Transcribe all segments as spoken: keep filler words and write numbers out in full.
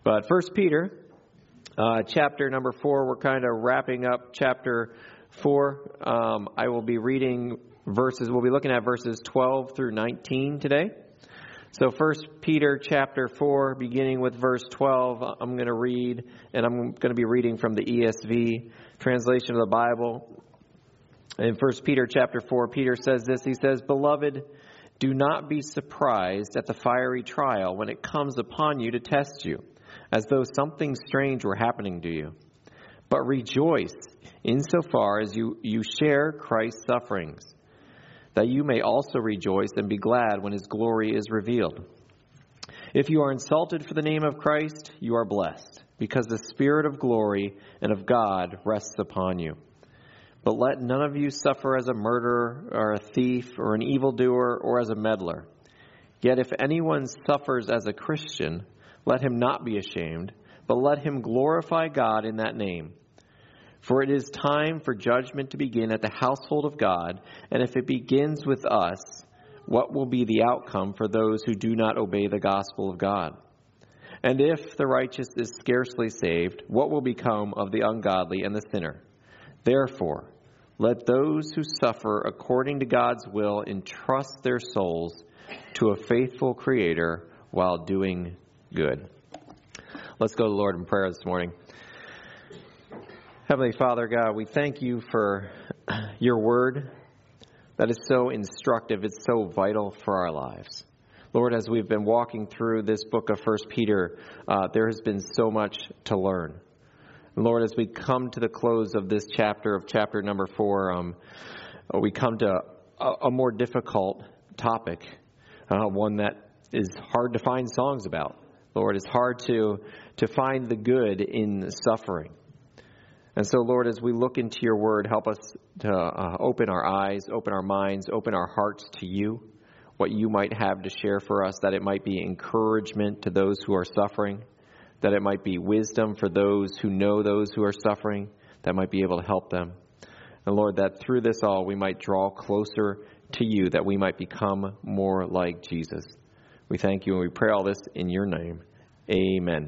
But First Peter, uh, chapter number four, we're kind of wrapping up chapter four. Um, I will be reading verses, we'll be looking at verses twelve through nineteen today. So First Peter chapter four, beginning with verse twelve, I'm going to read, and I'm going to be reading from the E S V translation of the Bible. In First Peter chapter four, Peter says this, he says, "Beloved, do not be surprised at the fiery trial when it comes upon you to test you, as though something strange were happening to you. But rejoice insofar as you, you share Christ's sufferings, that you may also rejoice and be glad when his glory is revealed. If you are insulted for the name of Christ, you are blessed, because the Spirit of glory and of God rests upon you. But let none of you suffer as a murderer or a thief or an evildoer or as a meddler. Yet if anyone suffers as a Christian, let him not be ashamed, but let him glorify God in that name. For it is time for judgment to begin at the household of God, and if it begins with us, what will be the outcome for those who do not obey the gospel of God? And if the righteous is scarcely saved, what will become of the ungodly and the sinner? Therefore, let those who suffer according to God's will entrust their souls to a faithful Creator while doing good." Let's go to the Lord in prayer this morning. Heavenly Father, God, we thank you for your word that is so instructive. It's so vital for our lives. Lord, as we've been walking through this book of First Peter, uh, there has been so much to learn. Lord, as we come to the close of this chapter, of chapter number four, um, we come to a, a more difficult topic, uh, one that is hard to find songs about. Lord, it's hard to, to find the good in suffering. And so, Lord, as we look into your word, help us to uh, open our eyes, open our minds, open our hearts to you, what you might have to share for us, that it might be encouragement to those who are suffering, that it might be wisdom for those who know those who are suffering, that might be able to help them. And Lord, that through this all we might draw closer to you, that we might become more like Jesus. We thank you and we pray all this in your name. Amen.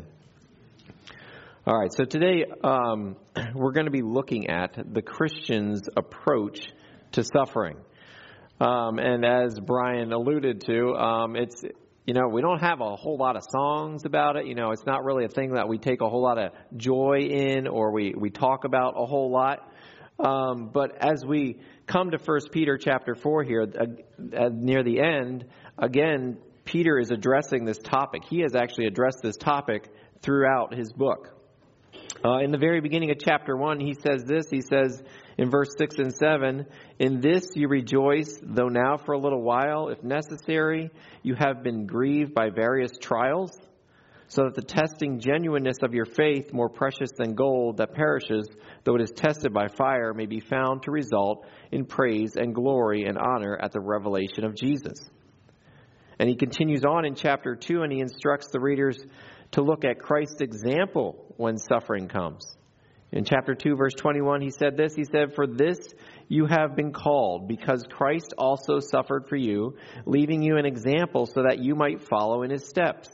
All right, so today um, we're going to be looking at the Christian's approach to suffering. Um, and as Brian alluded to, um, it's You know, we don't have a whole lot of songs about it. You know, it's not really a thing that we take a whole lot of joy in or we, we talk about a whole lot. Um, but as we come to First Peter chapter four here, uh, near the end, again, Peter is addressing this topic. He has actually addressed this topic throughout his book. Uh, in the very beginning of chapter one, he says this. He says in verse six and seven, "In this you rejoice, though now for a little while, if necessary, you have been grieved by various trials, so that the testing genuineness of your faith, more precious than gold that perishes, though it is tested by fire, may be found to result in praise and glory and honor at the revelation of Jesus." And he continues on in chapter two, and he instructs the readers to look at Christ's example when suffering comes. In chapter two, verse twenty-one, he said this, he said, "For this you have been called, because Christ also suffered for you, leaving you an example so that you might follow in his steps."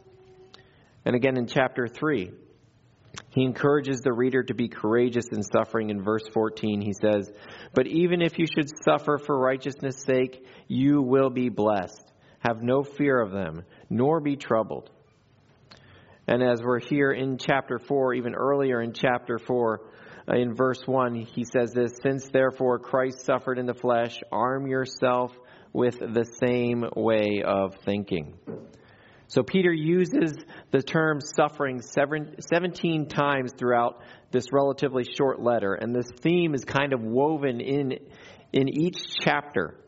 And again in chapter three, he encourages the reader to be courageous in suffering. In verse fourteen, he says, "But even if you should suffer for righteousness' sake, you will be blessed. Have no fear of them, nor be troubled." And as we're here in chapter four, even earlier in chapter four, uh, in verse one, he says this, "Since therefore Christ suffered in the flesh, arm yourself with the same way of thinking." So Peter uses the term suffering seventeen times throughout this relatively short letter. And this theme is kind of woven in, in each chapter.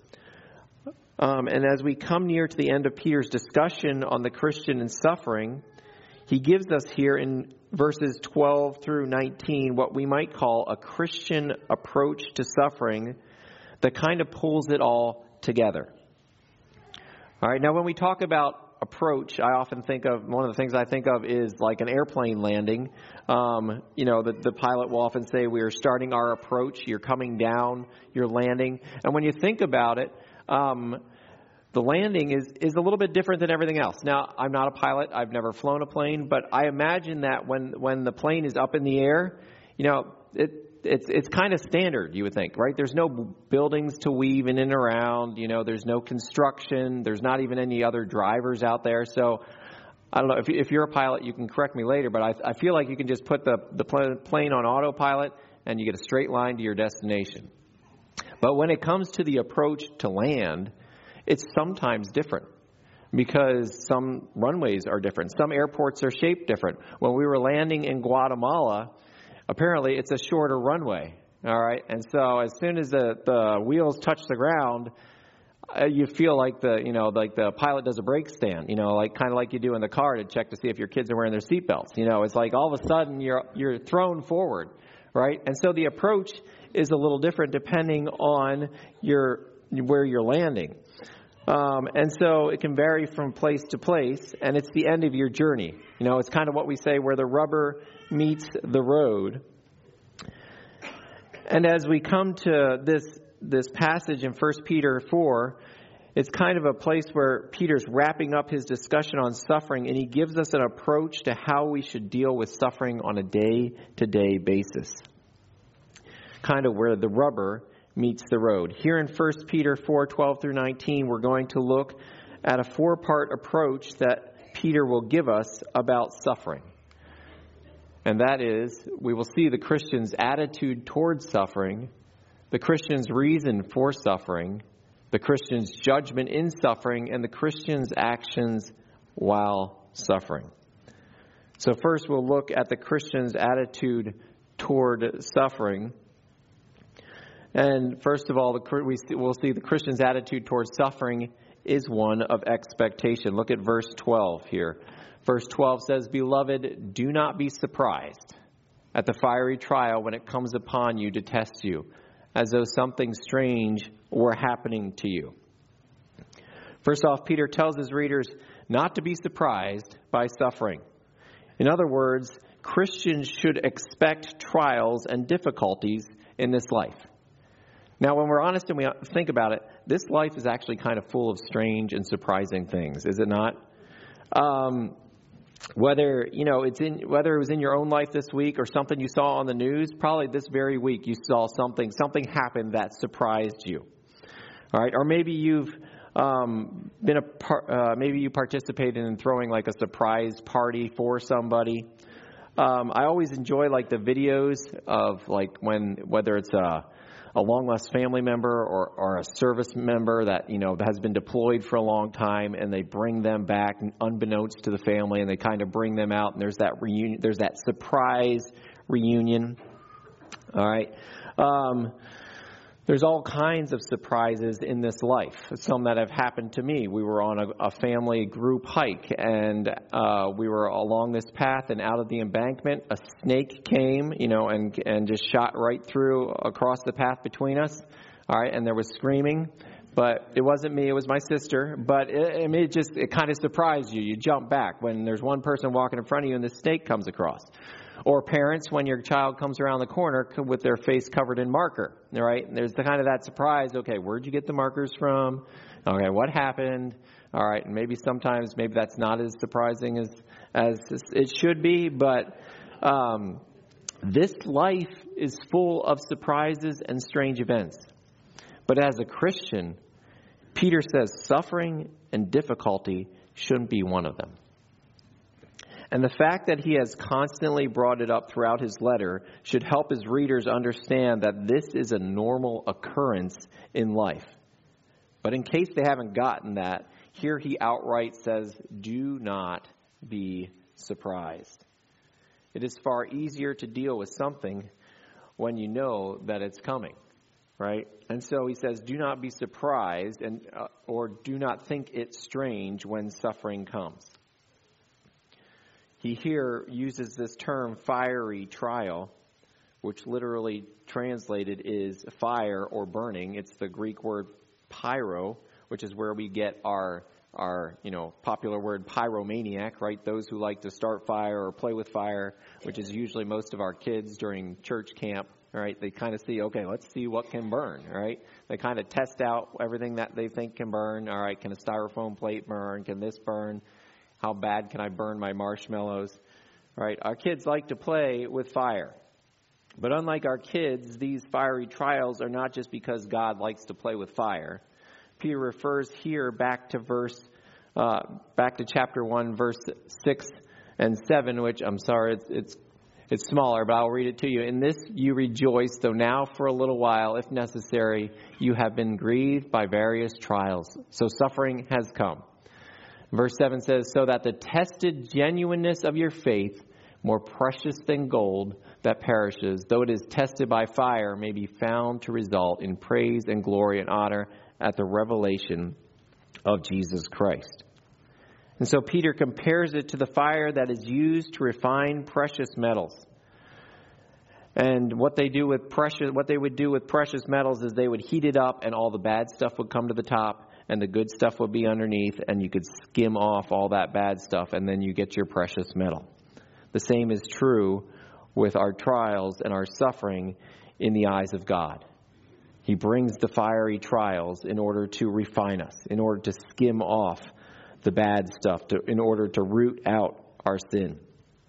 Um, and as we come near to the end of Peter's discussion on the Christian and suffering, he gives us here in verses twelve through nineteen what we might call a Christian approach to suffering that kind of pulls it all together. All right, now when we talk about approach, I often think of, one of the things I think of is like an airplane landing. Um, you know, the, the pilot will often say, "We are starting our approach." You're coming down, you're landing. And when you think about it, um, the landing is, is a little bit different than everything else. Now, I'm not a pilot. I've never flown a plane, but I imagine that when, when the plane is up in the air, you know, it, it's it's kind of standard, you would think, right? There's no buildings to weave in and around. You know, there's no construction. There's not even any other drivers out there. So I don't know, if, you, if you're a pilot, you can correct me later, but I, I feel like you can just put the, the plane on autopilot and you get a straight line to your destination. But when it comes to the approach to land, it's sometimes different because some runways are different. Some airports are shaped different. When we were landing in Guatemala, apparently it's a shorter runway, all right? And so as soon as the, the wheels touch the ground, uh, you feel like the, you know, like the pilot does a brake stand, you know, like kind of like you do in the car to check to see if your kids are wearing their seatbelts. You know, it's like all of a sudden you're you're thrown forward, right? And so the approach is a little different depending on your where you're landing. Um, and so it can vary from place to place, and it's the end of your journey. You know, it's kind of what we say where the rubber meets the road. And as we come to this this passage in First Peter four, it's kind of a place where Peter's wrapping up his discussion on suffering, and he gives us an approach to how we should deal with suffering on a day-to-day basis. Kind of where the rubber meets the road. Here in First Peter four, twelve through nineteen, we're going to look at a four-part approach that Peter will give us about suffering. And that is, we will see the Christian's attitude towards suffering, the Christian's reason for suffering, the Christian's judgment in suffering, and the Christian's actions while suffering. So first we'll look at the Christian's attitude toward suffering. And first of all, the, we see, we'll see the Christian's attitude towards suffering is one of expectation. Look at verse twelve here. Verse twelve says, "Beloved, do not be surprised at the fiery trial when it comes upon you to test you, as though something strange were happening to you." First off, Peter tells his readers not to be surprised by suffering. In other words, Christians should expect trials and difficulties in this life. Now, when we're honest and we think about it, this life is actually kind of full of strange and surprising things, is it not? Um, whether you know it's in whether it was in your own life this week or something you saw on the news, probably this very week you saw something something happen that surprised you. All right, or maybe you've um, been a par- uh, maybe you participated in throwing like a surprise party for somebody. Um, I always enjoy like the videos of like when whether it's a a long-lost family member or, or a service member that, you know, has been deployed for a long time, and they bring them back unbeknownst to the family, and they kind of bring them out, and there's that reunion, there's that surprise reunion. All right. Um, there's all kinds of surprises in this life, some that have happened to me. We were on a, a family group hike, and uh, we were along this path, and out of the embankment, a snake came, you know, and and just shot right through across the path between us. All right, and there was screaming, but it wasn't me; it was my sister. But it, I mean, it just it kind of surprised you. You jump back when there's one person walking in front of you, and the snake comes across. Or parents, when your child comes around the corner with their face covered in marker, all right? And there's the kind of that surprise, okay, where'd you get the markers from? Okay, what happened? All right, and maybe sometimes, maybe that's not as surprising as, as it should be, but um, this life is full of surprises and strange events. But as a Christian, Peter says suffering and difficulty shouldn't be one of them. And the fact that he has constantly brought it up throughout his letter should help his readers understand that this is a normal occurrence in life. But in case they haven't gotten that, here he outright says, do not be surprised. It is far easier to deal with something when you know that it's coming, right? And so he says, do not be surprised and uh, or do not think it strange when suffering comes. He here uses this term fiery trial, which literally translated is fire or burning. It's the Greek word pyro, which is where we get our our, you know, popular word pyromaniac, right? Those who like to start fire or play with fire, which is usually most of our kids during church camp, right? They kind of see, okay, let's see what can burn, right? They kind of test out everything that they think can burn. All right, can a styrofoam plate burn? Can this burn? How bad can I burn my marshmallows? Right? Our kids like to play with fire. But unlike our kids, these fiery trials are not just because God likes to play with fire. Peter refers here back to verse, uh, back to chapter one, verse six and seven, which I'm sorry, it's, it's it's smaller, but I'll read it to you. In this you rejoice, though now for a little while, if necessary, you have been grieved by various trials. So suffering has come. Verse seven says, so that the tested genuineness of your faith, more precious than gold that perishes, though it is tested by fire, may be found to result in praise and glory and honor at the revelation of Jesus Christ. And so Peter compares it to the fire that is used to refine precious metals. And what they do with precious, what they would do with precious metals is they would heat it up, and all the bad stuff would come to the top, and the good stuff would be underneath, and you could skim off all that bad stuff, and then you get your precious metal. The same is true with our trials and our suffering in the eyes of God. He brings the fiery trials in order to refine us, in order to skim off the bad stuff, to, in order to root out our sin.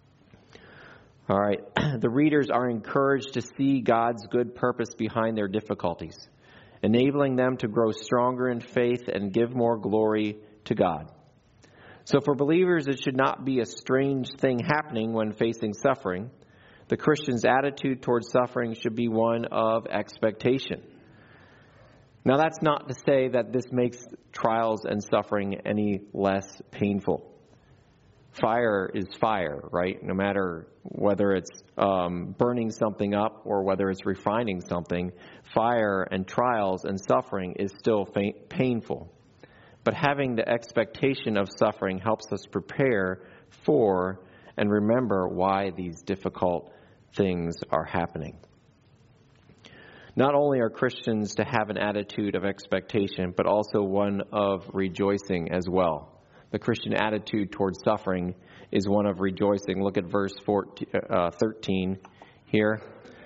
All right, the readers are encouraged to see God's good purpose behind their difficulties, enabling them to grow stronger in faith and give more glory to God. So for believers, it should not be a strange thing happening when facing suffering. The Christian's attitude towards suffering should be one of expectation. Now, that's not to say that this makes trials and suffering any less painful. Fire is fire, right? No matter whether it's um, burning something up or whether it's refining something, fire and trials and suffering is still fa- painful. But having the expectation of suffering helps us prepare for and remember why these difficult things are happening. Not only are Christians to have an attitude of expectation, but also one of rejoicing as well. The Christian attitude towards suffering is one of rejoicing. Look at verse fourteen, uh, thirteen here.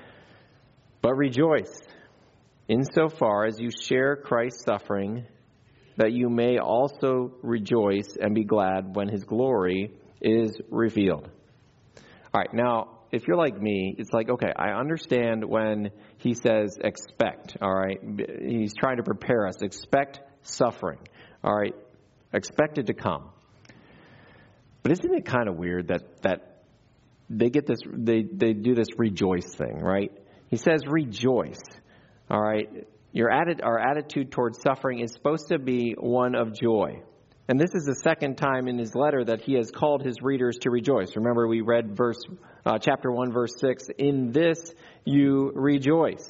But rejoice insofar as you share Christ's suffering, that you may also rejoice and be glad when his glory is revealed. All right, now, if you're like me, it's like, okay, I understand when he says expect, all right? He's trying to prepare us. Expect suffering, all right? Expect it to come. But isn't it kind of weird that that they get this, they, they do this rejoice thing, right? He says rejoice, all right? Your atti- our attitude towards suffering is supposed to be one of joy. And this is the second time in his letter that he has called his readers to rejoice. Remember, we read verse, uh, chapter one, verse six. In this you rejoice.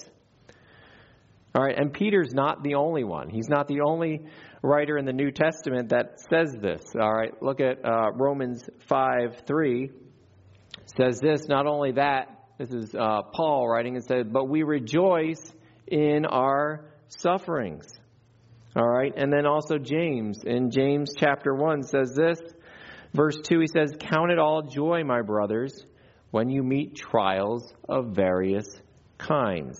All right, and Peter's not the only one. He's not the only writer in the New Testament that says this. All right, look at uh, Romans five three. Says this. Not only that, this is uh, Paul writing. It says, "But we rejoice in our sufferings." All right, and then also James, in James chapter one, says this, verse two, he says, "Count it all joy, my brothers, when you meet trials of various kinds."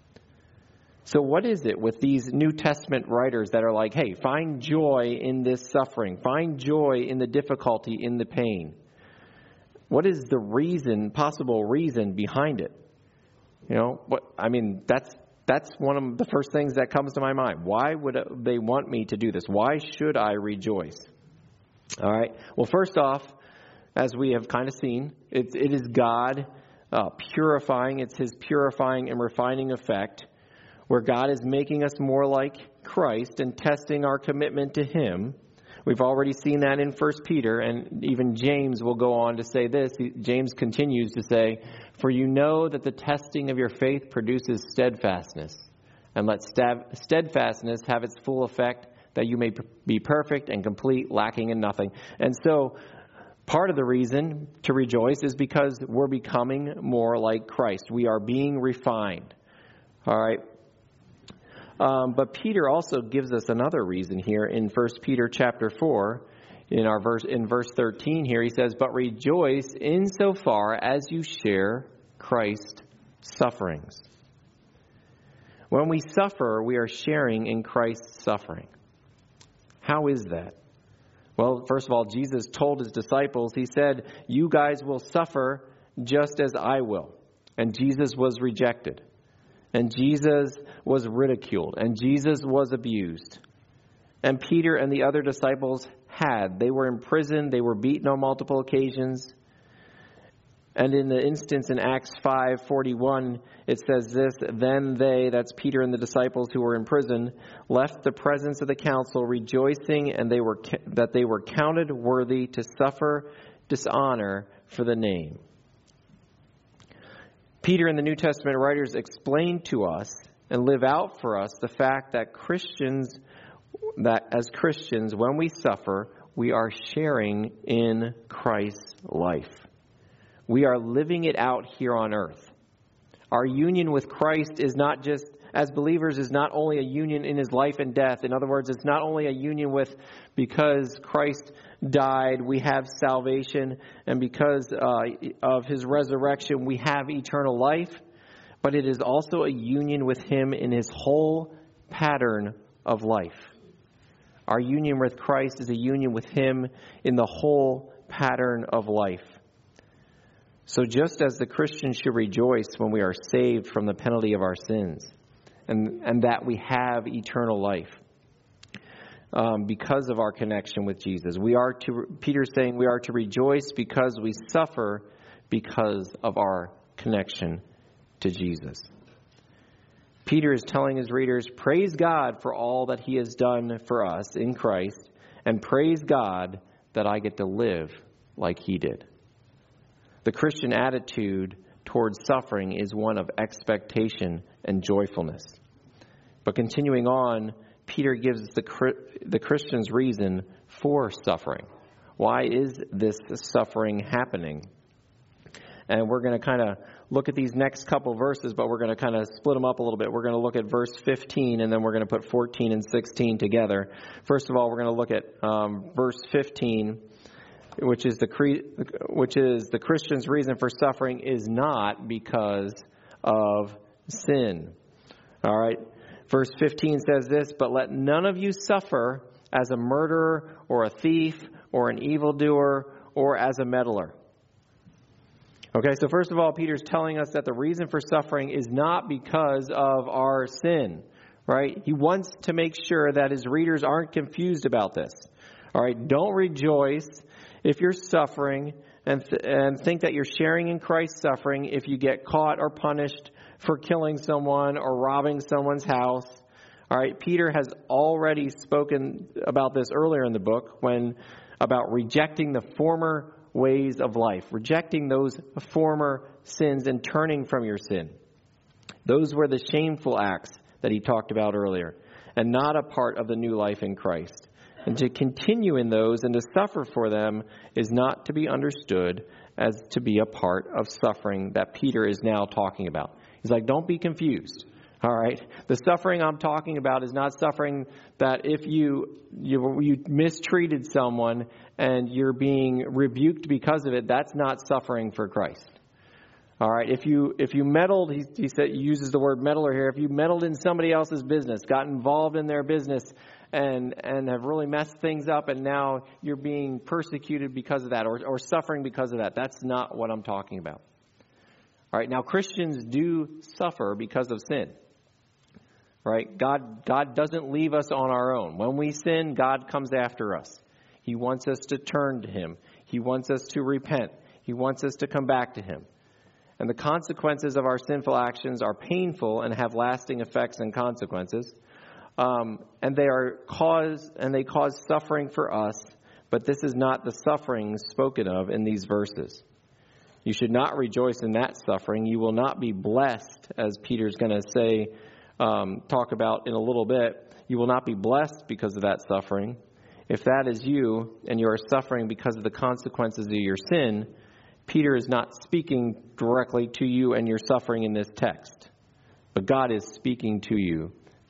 So what is it with these New Testament writers that are like, hey, find joy in this suffering, find joy in the difficulty, in the pain? What is the reason, possible reason behind it? You know, what I mean, that's That's one of the first things that comes to my mind. Why would they want me to do this? Why should I rejoice? All right. Well, first off, as we have kind of seen, it, it is God uh, purifying. It's his purifying and refining effect, where God is making us more like Christ and testing our commitment to him. We've already seen that in First Peter, and even James will go on to say this. James continues to say, "For you know that the testing of your faith produces steadfastness, and let steadfastness have its full effect, that you may be perfect and complete, lacking in nothing." And so part of the reason to rejoice is because we're becoming more like Christ. We are being refined. All right. Um, but Peter also gives us another reason here in First Peter chapter four. In our verse, in verse thirteen here, he says, "But rejoice insofar as you share Christ's sufferings." When we suffer, we are sharing in Christ's suffering. How is that? Well, first of all, Jesus told his disciples, he said, "You guys will suffer just as I will." And Jesus was rejected. And Jesus was ridiculed. And Jesus was abused. And Peter and the other disciples had. They were imprisoned. They were beaten on multiple occasions. And in the instance in Acts five forty-one, it says this, "Then they," that's Peter and the disciples who were in prison, "left the presence of the council, rejoicing and they were that they were counted worthy to suffer dishonor for the name." Peter and the New Testament writers explain to us and live out for us the fact that Christians, that as Christians, when we suffer, we are sharing in Christ's life. We are living it out here on earth. Our union with Christ is not just, as believers, is not only a union in his life and death. In other words, it's not only a union with because Christ died, we have salvation, and because uh, of his resurrection, we have eternal life. But it is also a union with him in his whole pattern of life. Our union with Christ is a union with him in the whole pattern of life. So just as the Christian should rejoice when we are saved from the penalty of our sins, and, and that we have eternal life um, because of our connection with Jesus, we are to, Peter's saying we are to rejoice because we suffer because of our connection to Jesus. Peter is telling his readers, praise God for all that he has done for us in Christ, and praise God that I get to live like he did. The Christian attitude towards suffering is one of expectation and joyfulness. But continuing on, Peter gives the the Christian's reason for suffering. Why is this suffering happening? And we're going to kind of look at these next couple verses, but we're going to kind of split them up a little bit. We're going to look at verse fifteen, and then we're going to put fourteen and sixteen together. First of all, we're going to look at um, verse fifteen, which is the which is the Christian's reason for suffering is not because of sin. All right. Verse fifteen says this, "But let none of you suffer as a murderer or a thief or an evildoer or as a meddler." Okay, so first of all, Peter's telling us that the reason for suffering is not because of our sin, right? He wants to make sure that his readers aren't confused about this. All right, don't rejoice if you're suffering and th- and think that you're sharing in Christ's suffering if you get caught or punished for killing someone or robbing someone's house. All right, Peter has already spoken about this earlier in the book when about rejecting the former ways of life, rejecting those former sins and turning from your sin. Those were the shameful acts that he talked about earlier, and not a part of the new life in Christ. And to continue in those and to suffer for them is not to be understood as to be a part of suffering that Peter is now talking about. He's like, don't be confused. All right. The suffering I'm talking about is not suffering that if you, you you mistreated someone and you're being rebuked because of it, that's not suffering for Christ. All right. If you if you meddled, he, he said he uses the word meddler here. If you meddled in somebody else's business, got involved in their business, and and have really messed things up, and now you're being persecuted because of that, or or suffering because of that, that's not what I'm talking about. All right. Now Christians do suffer because of sin. Right? God, God doesn't leave us on our own. When we sin, God comes after us. He wants us to turn to him. He wants us to repent. He wants us to come back to him. And the consequences of our sinful actions are painful and have lasting effects and consequences. Um, and they are cause and they cause suffering for us, but this is not the suffering spoken of in these verses. You should not rejoice in that suffering. You will not be blessed, as Peter's going to say, Um, talk about in a little bit. You will not be blessed because of that suffering. If that is you and you are suffering because of the consequences of your sin, Peter is not speaking directly to you and your suffering in this text. But God is speaking to you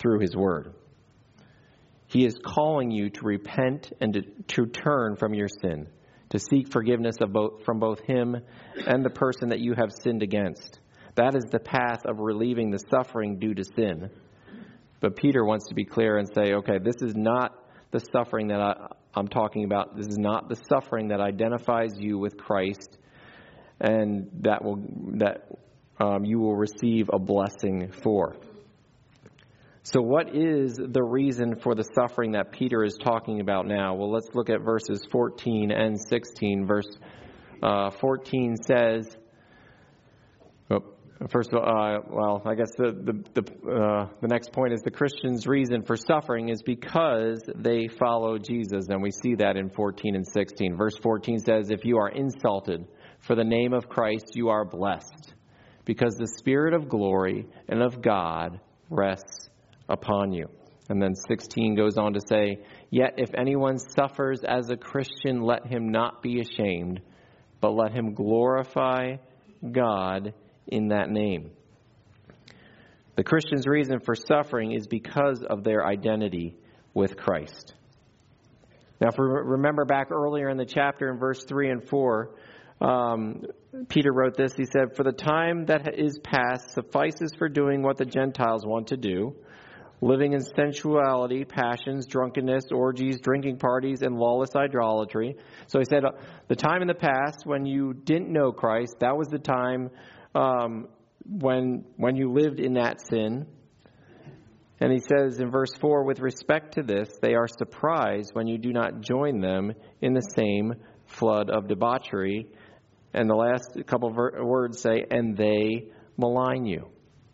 through his word. He is calling you to repent and to, to turn from your sin, to seek forgiveness of both, from both him and the person that you have sinned against. That is the path of relieving the suffering due to sin. But Peter wants to be clear and say, okay, this is not the suffering that I, I'm talking about. This is not the suffering that identifies you with Christ and that will that um, you will receive a blessing for. So what is the reason for the suffering that Peter is talking about now? Well, let's look at verses fourteen and sixteen. Verse uh, fourteen says, oh, first of all, uh, well, I guess the the the, uh, the next point is the Christian's reason for suffering is because they follow Jesus. And we see that in fourteen and sixteen. Verse fourteen says, if you are insulted for the name of Christ, you are blessed, because the Spirit of glory and of God rests upon you. And then sixteen goes on to say, yet if anyone suffers as a Christian, let him not be ashamed, but let him glorify God in that name. The Christian's reason for suffering is because of their identity with Christ. Now, if we remember back earlier in the chapter in verse three and four, um, Peter wrote this. He said, for the time that is past suffices for doing what the Gentiles want to do, living in sensuality, passions, drunkenness, orgies, drinking parties, and lawless idolatry. So he said, the time in the past when you didn't know Christ, that was the time um, when when you lived in that sin. And he says in verse four, with respect to this, they are surprised when you do not join them in the same flood of debauchery. And the last couple of ver- words say, and they malign you.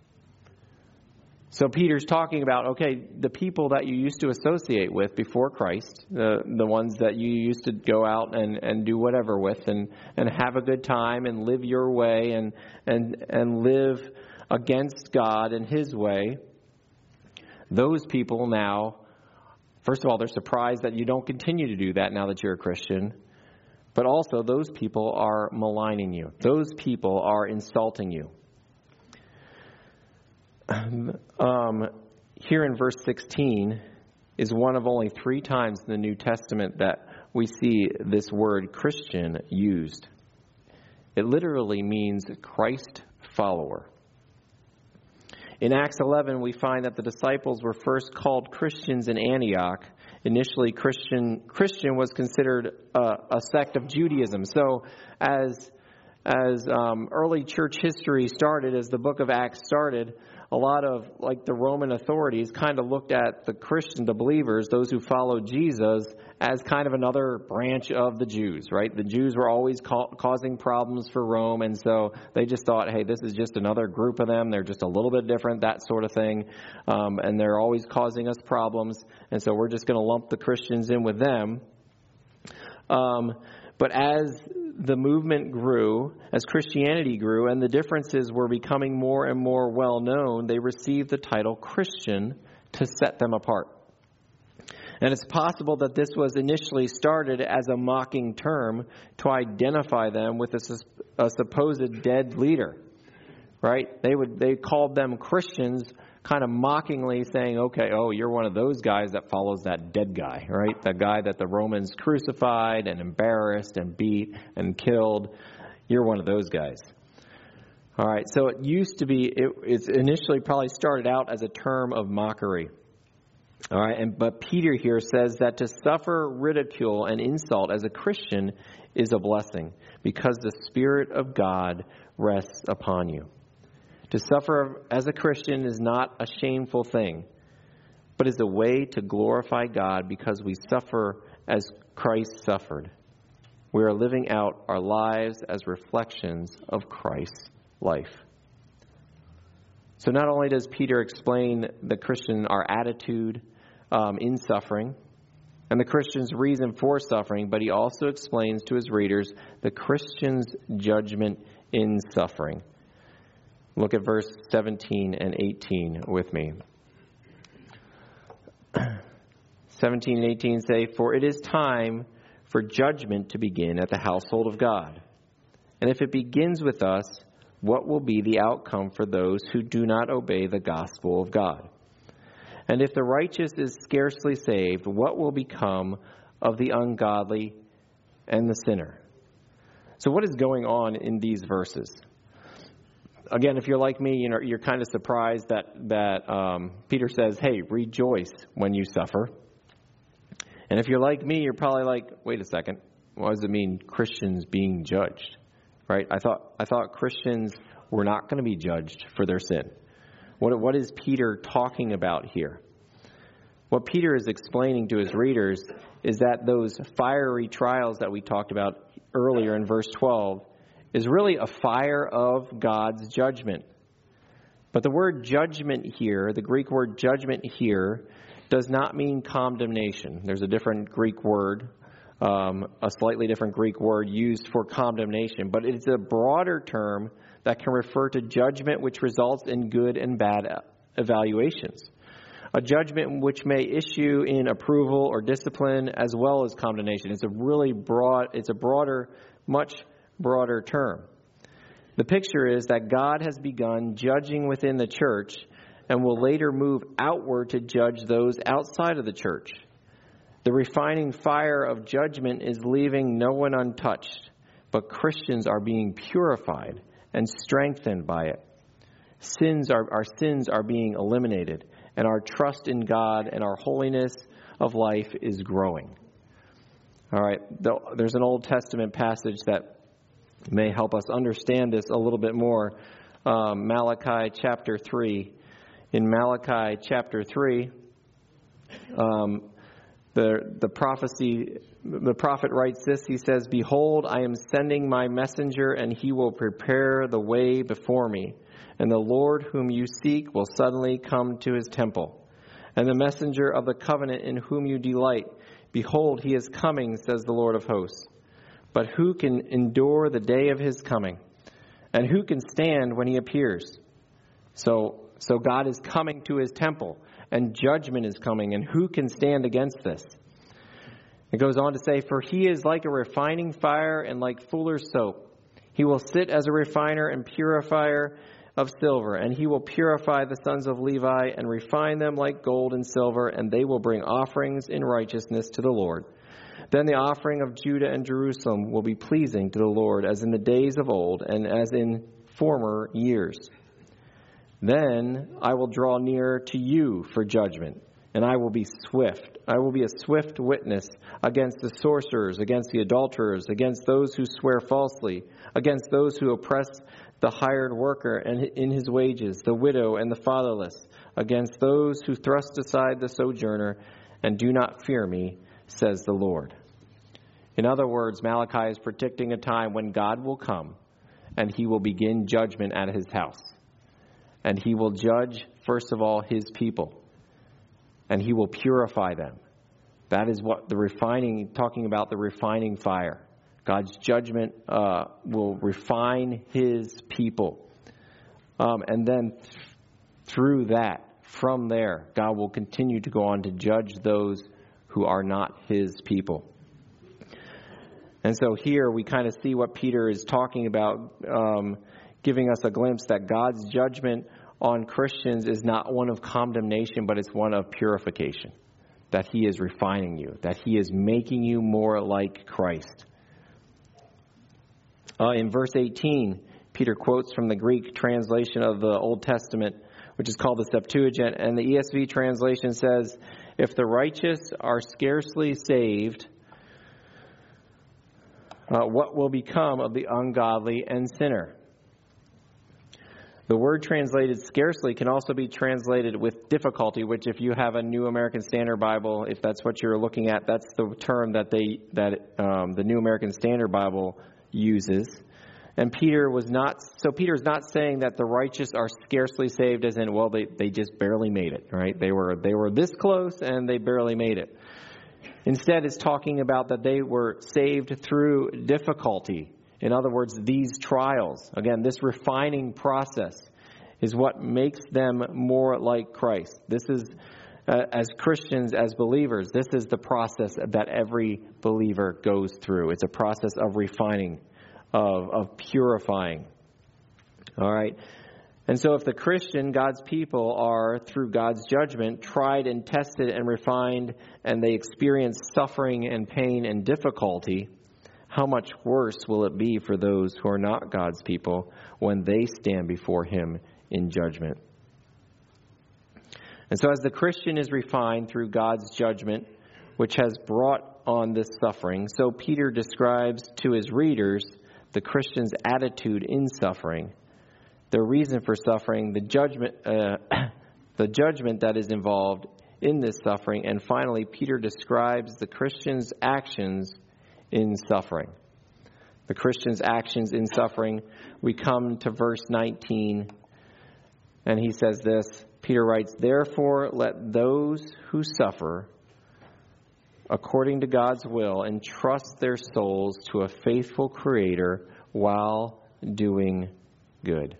So Peter's talking about, okay, the people that you used to associate with before Christ, the the ones that you used to go out and, and do whatever with and, and have a good time and live your way and, and, and live against God and his way. Those people now, first of all, they're surprised that you don't continue to do that now that you're a Christian. But also, those people are maligning you. Those people are insulting you. Um, here in verse sixteen is one of only three times in the New Testament that we see this word Christian used. It literally means Christ follower. In Acts eleven, we find that the disciples were first called Christians in Antioch. Initially, Christian Christian was considered a, a sect of Judaism. So as as um, early church history started, as the book of Acts started, a lot of, like, the Roman authorities kind of looked at the Christian, the believers, those who followed Jesus, as kind of another branch of the Jews, right? The Jews were always ca- causing problems for Rome, and so they just thought, hey, this is just another group of them. They're just a little bit different, that sort of thing, um, and they're always causing us problems, and so we're just going to lump the Christians in with them. Um, but as the movement grew, as Christianity grew, and the differences were becoming more and more well known, they received the title Christian to set them apart. And it's possible that this was initially started as a mocking term to identify them with a, a supposed dead leader, right? They would they called them Christians, kind of mockingly saying, okay, oh, you're one of those guys that follows that dead guy, right? The guy that the Romans crucified and embarrassed and beat and killed. You're one of those guys. All right, so it used to be, it, it's initially probably started out as a term of mockery. All right, and but Peter here says that to suffer ridicule and insult as a Christian is a blessing because the Spirit of God rests upon you. To suffer as a Christian is not a shameful thing, but is a way to glorify God because we suffer as Christ suffered. We are living out our lives as reflections of Christ's life. So not only does Peter explain the Christian, our attitude um, in suffering, and the Christian's reason for suffering, but he also explains to his readers the Christian's judgment in suffering. Look at verse seventeen and eighteen with me. seventeen and eighteen say, for it is time for judgment to begin at the household of God. And if it begins with us, what will be the outcome for those who do not obey the gospel of God? And if the righteous is scarcely saved, what will become of the ungodly and the sinner? So what is going on in these verses? Again, if you're like me, you know, you're kind of surprised that, that um, Peter says, hey, rejoice when you suffer. And if you're like me, you're probably like, wait a second, what does it mean Christians being judged? Right? I thought I thought Christians were not going to be judged for their sin. What what is Peter talking about here? What Peter is explaining to his readers is that those fiery trials that we talked about earlier in verse twelve is really a fire of God's judgment. But the word judgment here, the Greek word judgment here, does not mean condemnation. There's a different Greek word, um, a slightly different Greek word used for condemnation. But it's a broader term that can refer to judgment which results in good and bad evaluations. A judgment which may issue in approval or discipline as well as condemnation. It's a really broad, it's a broader, much broader term. The picture is that God has begun judging within the church and will later move outward to judge those outside of the church. The refining fire of judgment is leaving no one untouched, but Christians are being purified and strengthened by it. Sins are, our sins are being eliminated, and our trust in God and our holiness of life is growing. All right, there's an Old Testament passage that may help us understand this a little bit more. Um, Malachi chapter three. In Malachi chapter three, um, the the prophecy, the prophet writes this. He says, "Behold, I am sending my messenger, and he will prepare the way before me. And the Lord whom you seek will suddenly come to his temple. And the messenger of the covenant in whom you delight, behold, he is coming, says the Lord of hosts. But who can endure the day of his coming? And who can stand when he appears?" So, so God is coming to his temple, and judgment is coming, and who can stand against this? It goes on to say, "For he is like a refining fire and like fuller's soap. He will sit as a refiner and purifier of silver, and he will purify the sons of Levi and refine them like gold and silver, and they will bring offerings in righteousness to the Lord. Then the offering of Judah and Jerusalem will be pleasing to the Lord, as in the days of old and as in former years. Then I will draw near to you for judgment, and I will be swift. I will be a swift witness against the sorcerers, against the adulterers, against those who swear falsely, against those who oppress the hired worker and in his wages, the widow and the fatherless, against those who thrust aside the sojourner and do not fear me, says the Lord." In other words, Malachi is predicting a time when God will come and he will begin judgment at his house. And he will judge, first of all, his people. And he will purify them. That is what the refining, talking about the refining fire. God's judgment uh, will refine his people. Um, and then th- through that, from there, God will continue to go on to judge those who are not his people. And so here we kind of see what Peter is talking about, um, giving us a glimpse that God's judgment on Christians is not one of condemnation, but it's one of purification. That he is refining you, that he is making you more like Christ. Uh, in verse eighteen, Peter quotes from the Greek translation of the Old Testament, which is called the Septuagint, and the E S V translation says, "If the righteous are scarcely saved, uh, what will become of the ungodly and sinner?" The word translated scarcely can also be translated with difficulty, which if you have a New American Standard Bible, if that's what you're looking at, that's the term that they that um, the New American Standard Bible uses. And Peter was not, so Peter's not saying that the righteous are scarcely saved as in, well, they, they just barely made it, right? They were they were this close and they barely made it. Instead, it's talking about that they were saved through difficulty. In other words, these trials, again, this refining process is what makes them more like Christ. This is, uh, as Christians, as believers, this is the process that every believer goes through. It's a process of refining, of, of purifying. All right. And so if the Christian, God's people, are, through God's judgment, tried and tested and refined, and they experience suffering and pain and difficulty, how much worse will it be for those who are not God's people when they stand before Him in judgment? And so as the Christian is refined through God's judgment, which has brought on this suffering, so Peter describes to his readers the Christian's attitude in suffering, the reason for suffering, the judgment, uh, the judgment that is involved in this suffering, and finally, Peter describes the Christian's actions in suffering. The Christian's actions in suffering. We come to verse nineteen, and he says this. Peter writes, "Therefore, let those who suffer according to God's will entrust their souls to a faithful Creator while doing good."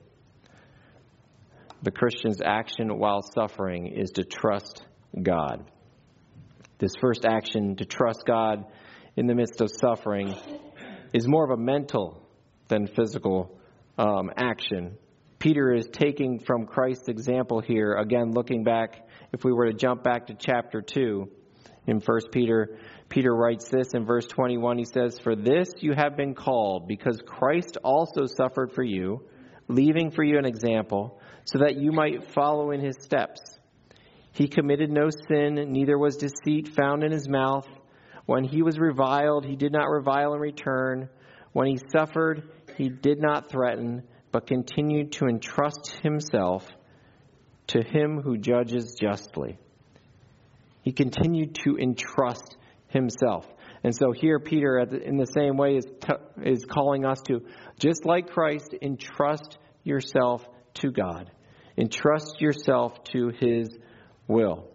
The Christian's action while suffering is to trust God. This first action, to trust God in the midst of suffering, is more of a mental than physical um, action. Peter is taking from Christ's example here, again looking back, if we were to jump back to chapter two in First Peter, Peter writes this in verse twenty-one, he says, "For this you have been called, because Christ also suffered for you, leaving for you an example, so that you might follow in His steps. He committed no sin, neither was deceit found in His mouth. When He was reviled, He did not revile in return. When He suffered, He did not threaten, but continued to entrust Himself to Him who judges justly." He continued to entrust Himself. And so here Peter, in the same way, is, t- is calling us to, just like Christ, entrust yourself to God. Entrust yourself to His will.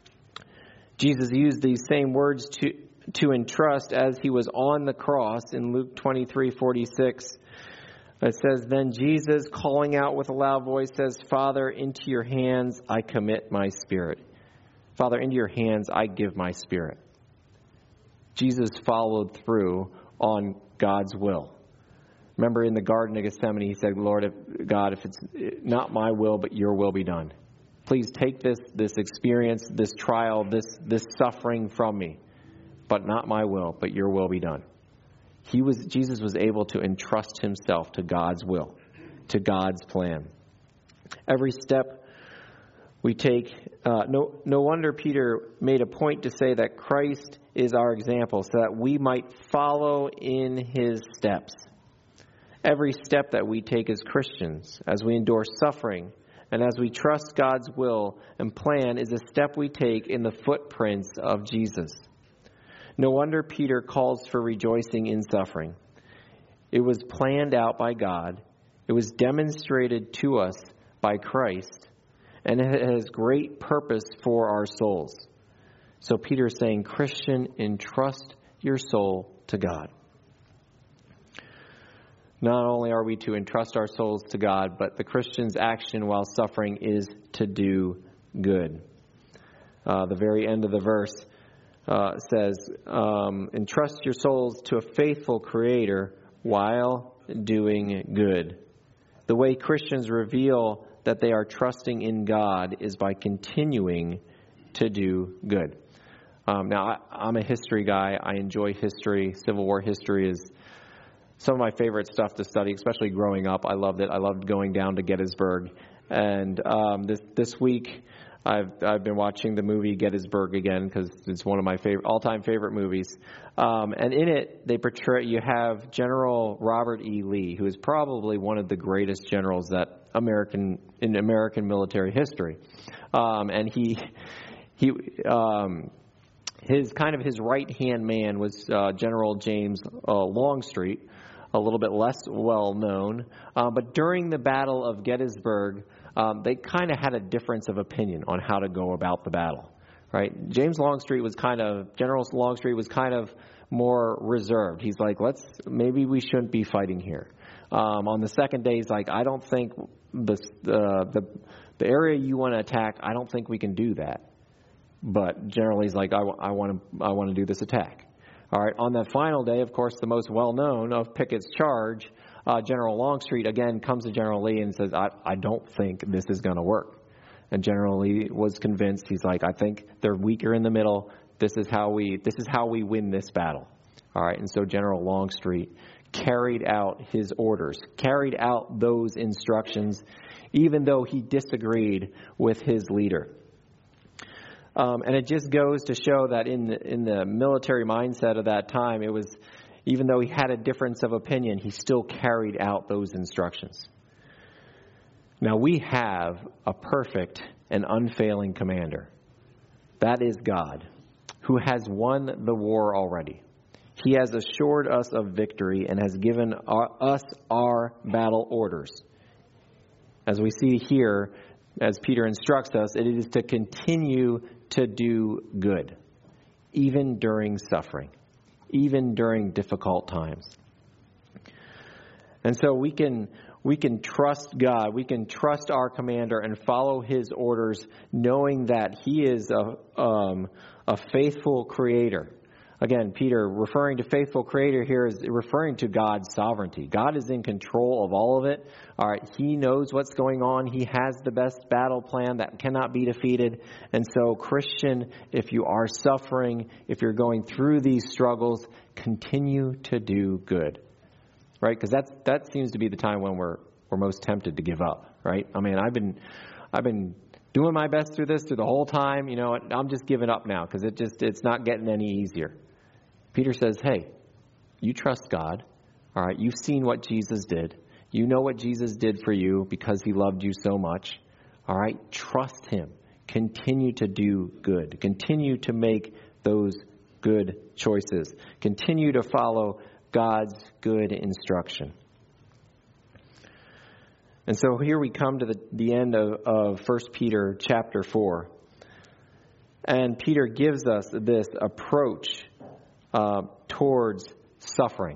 Jesus used these same words to, to entrust as He was on the cross in Luke twenty-three forty-six. It says, "Then Jesus, calling out with a loud voice, says, 'Father, into your hands I commit my spirit.'" Father, into your hands I give my spirit. Jesus followed through on God's will. Remember in the Garden of Gethsemane, He said, "Lord, if, God, if it's not my will, but your will be done. Please take this, this experience, this trial, this, this suffering from me. But not my will, but your will be done." He was, Jesus was able to entrust Himself to God's will, to God's plan. Every step we take, uh, no, no wonder Peter made a point to say that Christ is our example, so that we might follow in His steps. Every step that we take as Christians, as we endure suffering, and as we trust God's will and plan, is a step we take in the footprints of Jesus. No wonder Peter calls for rejoicing in suffering. It was planned out by God. It was demonstrated to us by Christ. And it has great purpose for our souls. So Peter is saying, Christian, entrust your soul to God. Not only are we to entrust our souls to God, but the Christian's action while suffering is to do good. Uh, the very end of the verse uh, says, um, entrust your souls to a faithful Creator while doing good. The way Christians reveal that they are trusting in God is by continuing to do good. Um, now, I, I'm a history guy. I enjoy history. Civil War history is some of my favorite stuff to study, especially growing up. I loved it. I loved going down to Gettysburg. And um, this this week, I've I've been watching the movie Gettysburg again because it's one of my favorite all-time favorite movies. Um, and in it, they portray you have General Robert E. Lee, who is probably one of the greatest generals that American in American military history. Um, and he he um, his kind of his right-hand man was uh, General James uh, Longstreet, a little bit less well known. Uh, but during the Battle of Gettysburg, um, they kind of had a difference of opinion on how to go about the battle. Right? James Longstreet was kind of General Longstreet was kind of more reserved. He's like, let's maybe we shouldn't be fighting here. Um, on the second day, he's like, I don't think the uh, the the area you want to attack, I don't think we can do that. But generally, he's like, I, I want to I want to do this attack. All right. On that final day, of course, the most well known of Pickett's charge, uh, General Longstreet, again, comes to General Lee and says, I, I don't think this is going to work. And General Lee was convinced. He's like, I think they're weaker in the middle. This is how we this is how we win this battle. All right, and so General Longstreet carried out his orders, carried out those instructions, even though he disagreed with his leader. Um, and it just goes to show that in the, in the military mindset of that time, it was, even though he had a difference of opinion, he still carried out those instructions. Now, we have a perfect and unfailing commander. That is God, who has won the war already. He has assured us of victory and has given our, us our battle orders. As we see here, as Peter instructs us, it is to continue to do good, even during suffering, even during difficult times. And so we can we can trust God, we can trust our commander and follow his orders, knowing that he is a um, a faithful creator. Again, Peter, referring to faithful creator here, is referring to God's sovereignty. God is in control of all of it. All right, he knows what's going on. He has the best battle plan that cannot be defeated. And so, Christian, if you are suffering, if you're going through these struggles, continue to do good. Right? Because that's that seems to be the time when we're we're most tempted to give up. Right? I mean, I've been I've been doing my best through this through the whole time. You know, I'm just giving up now because it just it's not getting any easier. Peter says, hey, you trust God. All right, you've seen what Jesus did. You know what Jesus did for you because he loved you so much. All right, trust him. Continue to do good. Continue to make those good choices. Continue to follow God's good instruction. And so here we come to the, the end of, of First Peter chapter four. And Peter gives us this approach Uh, towards suffering.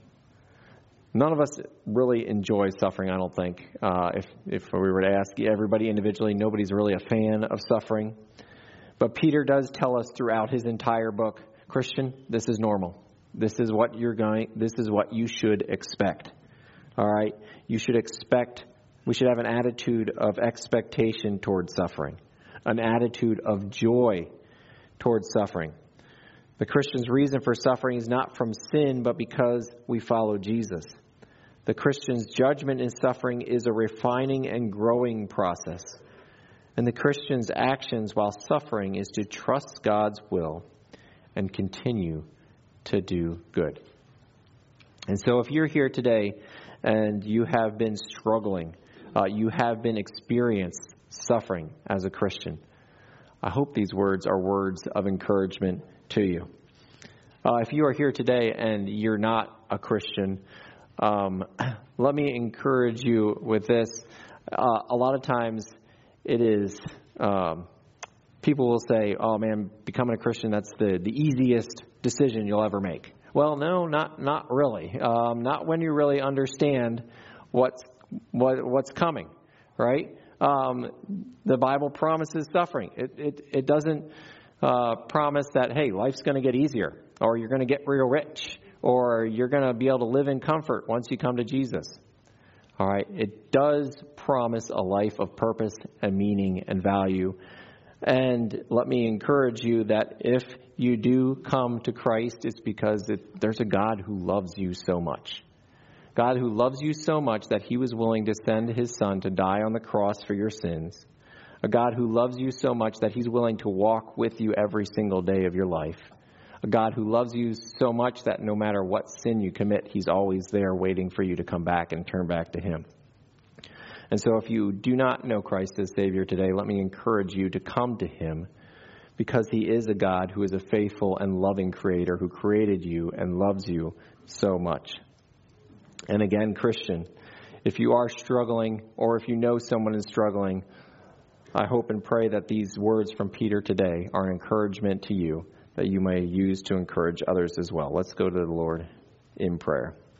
None of us really enjoy suffering, I don't think. Uh, if, if we were to ask everybody individually, nobody's really a fan of suffering. But Peter does tell us throughout his entire book, Christian, this is normal. This is what you're going, this is what you should expect. All right? You should expect, we should have an attitude of expectation towards suffering. An attitude of joy towards suffering. The Christian's reason for suffering is not from sin, but because we follow Jesus. The Christian's judgment in suffering is a refining and growing process. And the Christian's actions while suffering is to trust God's will and continue to do good. And so if you're here today and you have been struggling, uh, you have been experiencing suffering as a Christian, I hope these words are words of encouragement to you. Uh, if you are here today and you're not a Christian, um, let me encourage you with this. Uh, a lot of times it is, um, people will say, oh man, becoming a Christian, that's the, the easiest decision you'll ever make. Well, no, not not really. Um, not when you really understand what's, what, what's coming, right? Um, the Bible promises suffering. It, it, it doesn't uh, promise that, hey, life's going to get easier, or you're going to get real rich, or you're going to be able to live in comfort once you come to Jesus. All right, it does promise a life of purpose and meaning and value. And let me encourage you that if you do come to Christ, it's because it, there's a God who loves you so much. God who loves you so much that he was willing to send his son to die on the cross for your sins. A God who loves you so much that he's willing to walk with you every single day of your life. A God who loves you so much that no matter what sin you commit, he's always there waiting for you to come back and turn back to him. And so if you do not know Christ as Savior today, let me encourage you to come to him, because he is a God who is a faithful and loving creator who created you and loves you so much. And again, Christian, if you are struggling, or if you know someone is struggling, I hope and pray that these words from Peter today are an encouragement to you that you may use to encourage others as well. Let's go to the Lord in prayer.